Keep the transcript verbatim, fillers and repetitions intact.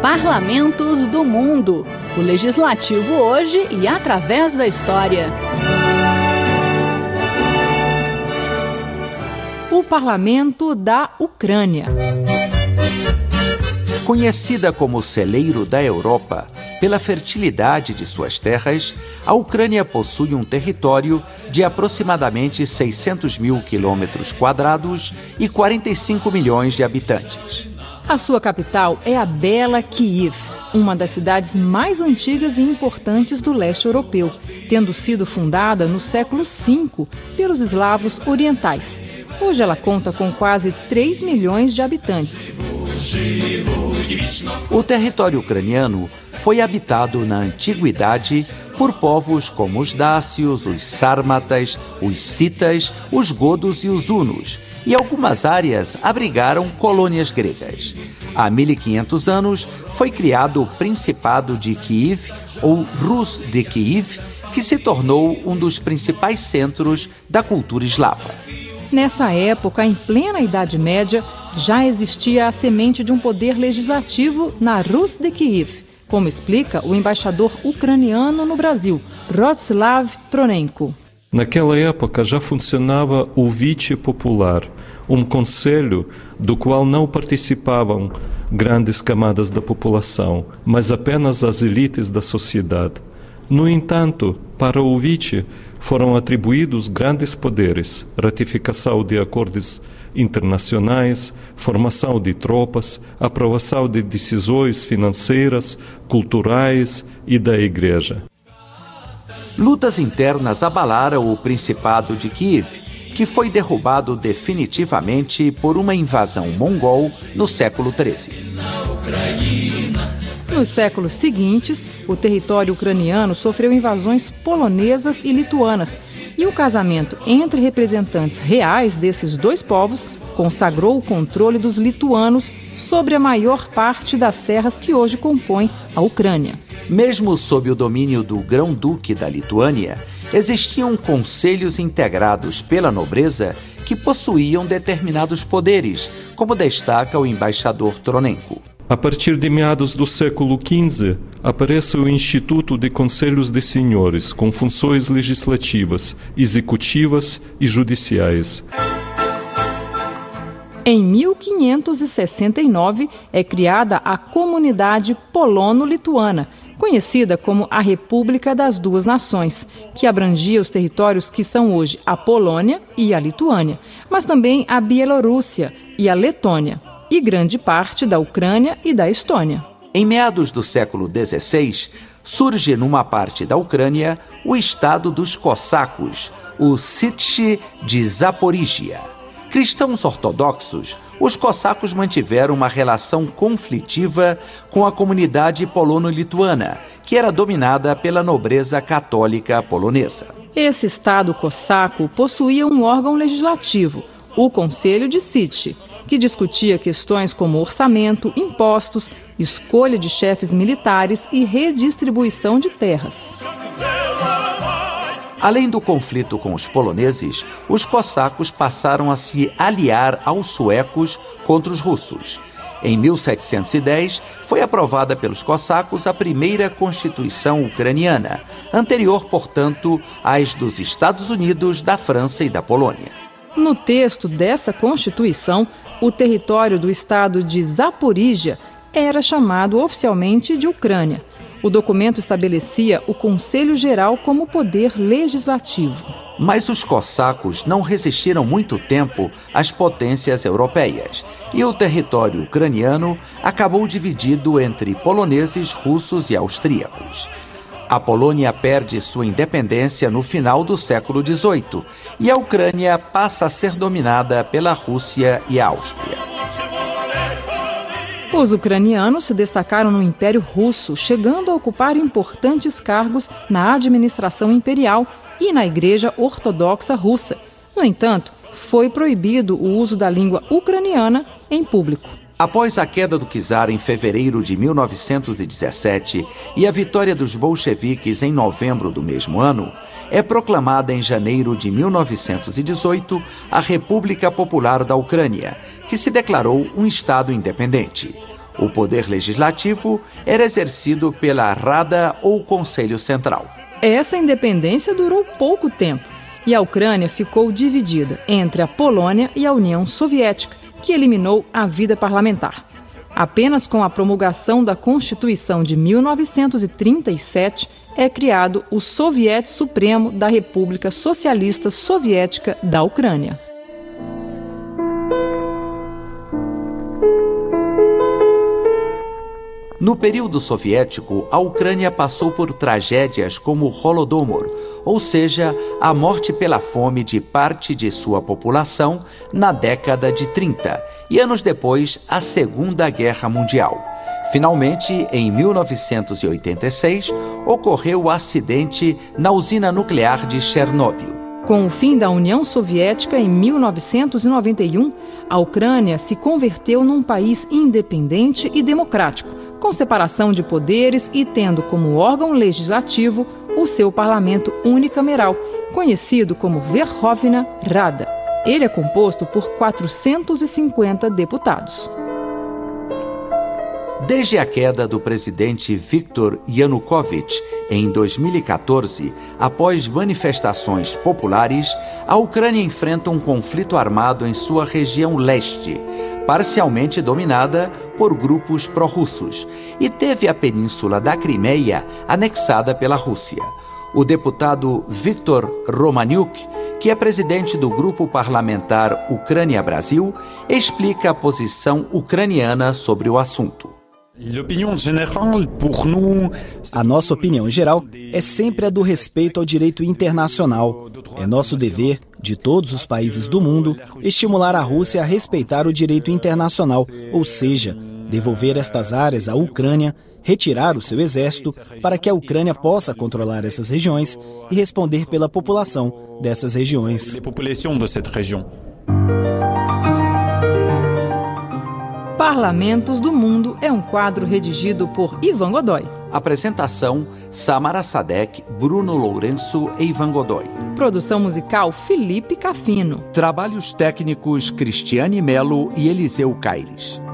Parlamentos do Mundo. O legislativo hoje e através da história. O Parlamento da Ucrânia. Conhecida como celeiro da Europa pela fertilidade de suas terras, a Ucrânia possui um território de aproximadamente seiscentos mil quilômetros quadrados e quarenta e cinco milhões de habitantes. A sua capital é a bela Kiev, uma das cidades mais antigas e importantes do leste europeu, tendo sido fundada no século cinco pelos eslavos orientais. Hoje ela conta com quase três milhões de habitantes. O território ucraniano foi habitado na antiguidade por povos como os dácios, os sármatas, os citas, os godos e os hunos, e algumas áreas abrigaram colônias gregas. Há mil e quinhentos anos foi criado o Principado de Kiev, ou Rus de Kiev, que se tornou um dos principais centros da cultura eslava. Nessa época, em plena Idade Média, já existia a semente de um poder legislativo na Rus de Kiev, como explica o embaixador ucraniano no Brasil, Rostislav Tronenko. Naquela época já funcionava o Vice Popular, um conselho do qual não participavam grandes camadas da população, mas apenas as elites da sociedade. No entanto, para o Vice foram atribuídos grandes poderes: ratificação de acordos internacionais, formação de tropas, aprovação de decisões financeiras, culturais e da Igreja. Lutas internas abalaram o Principado de Kiev, que foi derrubado definitivamente por uma invasão mongol no século treze. Nos séculos seguintes, o território ucraniano sofreu invasões polonesas e lituanas, e o casamento entre representantes reais desses dois povos consagrou o controle dos lituanos sobre a maior parte das terras que hoje compõem a Ucrânia. Mesmo sob o domínio do Grão-Duque da Lituânia, existiam conselhos integrados pela nobreza que possuíam determinados poderes, como destaca o embaixador Tronenko. A partir de meados do século quinze, aparece o Instituto de Conselhos de Senhores, com funções legislativas, executivas e judiciais. Em mil quinhentos e sessenta e nove, é criada a Comunidade Polono-Lituana, conhecida como a República das Duas Nações, que abrangia os territórios que são hoje a Polônia e a Lituânia, mas também a Bielorrússia e a Letônia, e grande parte da Ucrânia e da Estônia. Em meados do século dezesseis, surge numa parte da Ucrânia o estado dos cossacos, o Sich de Zaporígia. Cristãos ortodoxos, os cossacos mantiveram uma relação conflitiva com a comunidade polono-lituana, que era dominada pela nobreza católica polonesa. Esse estado cossaco possuía um órgão legislativo, o Conselho de Sich, que discutia questões como orçamento, impostos, escolha de chefes militares e redistribuição de terras. Além do conflito com os poloneses, os cossacos passaram a se aliar aos suecos contra os russos. Em mil setecentos e dez, foi aprovada pelos cossacos a primeira Constituição ucraniana, anterior, portanto, às dos Estados Unidos, da França e da Polônia. No texto dessa Constituição, o território do estado de Zaporígia era chamado oficialmente de Ucrânia. O documento estabelecia o Conselho Geral como poder legislativo. Mas os cossacos não resistiram muito tempo às potências europeias, e o território ucraniano acabou dividido entre poloneses, russos e austríacos. A Polônia perde sua independência no final do século dezoito e a Ucrânia passa a ser dominada pela Rússia e a Áustria. Os ucranianos se destacaram no Império Russo, chegando a ocupar importantes cargos na administração imperial e na Igreja Ortodoxa Russa. No entanto, foi proibido o uso da língua ucraniana em público. Após a queda do czar em fevereiro de mil novecentos e dezessete e a vitória dos bolcheviques em novembro do mesmo ano, é proclamada em janeiro de mil novecentos e dezoito a República Popular da Ucrânia, que se declarou um Estado independente. O poder legislativo era exercido pela Rada ou Conselho Central. Essa independência durou pouco tempo e a Ucrânia ficou dividida entre a Polônia e a União Soviética, que eliminou a vida parlamentar. Apenas com a promulgação da Constituição de mil novecentos e trinta e sete é criado o Soviete Supremo da República Socialista Soviética da Ucrânia. No período soviético, a Ucrânia passou por tragédias como o Holodomor, ou seja, a morte pela fome de parte de sua população na década de trinta, e anos depois, a Segunda Guerra Mundial. Finalmente, em mil novecentos e oitenta e seis, ocorreu o acidente na usina nuclear de Chernobyl. Com o fim da União Soviética em mil novecentos e noventa e um, a Ucrânia se converteu num país independente e democrático, com separação de poderes e tendo como órgão legislativo o seu parlamento unicameral, conhecido como Verkhovna Rada. Ele é composto por quatrocentos e cinquenta deputados. Desde a queda do presidente Viktor Yanukovych em dois mil e quatorze, após manifestações populares, a Ucrânia enfrenta um conflito armado em sua região leste, parcialmente dominada por grupos pró-russos, e teve a península da Crimeia anexada pela Rússia. O deputado Viktor Romaniuk, que é presidente do grupo parlamentar Ucrânia-Brasil, explica a posição ucraniana sobre o assunto. A nossa opinião geral é sempre a do respeito ao direito internacional. É nosso dever, de todos os países do mundo, estimular a Rússia a respeitar o direito internacional, ou seja, devolver estas áreas à Ucrânia, retirar o seu exército para que a Ucrânia possa controlar essas regiões e responder pela população dessas regiões. Parlamentos do Mundo é um quadro redigido por Ivan Godoy. Apresentação: Samara Sadek, Bruno Lourenço e Ivan Godoy. Produção musical: Felipe Cafino. Trabalhos técnicos: Cristiane Melo e Eliseu Caires.